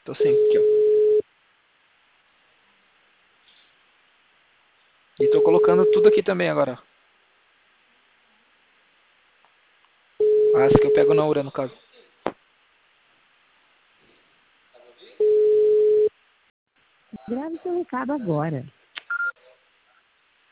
Tô sim, aqui, ó. E tô colocando tudo aqui também agora, ó. Ah, essa que eu pego na URA, no caso. Grave seu recado agora.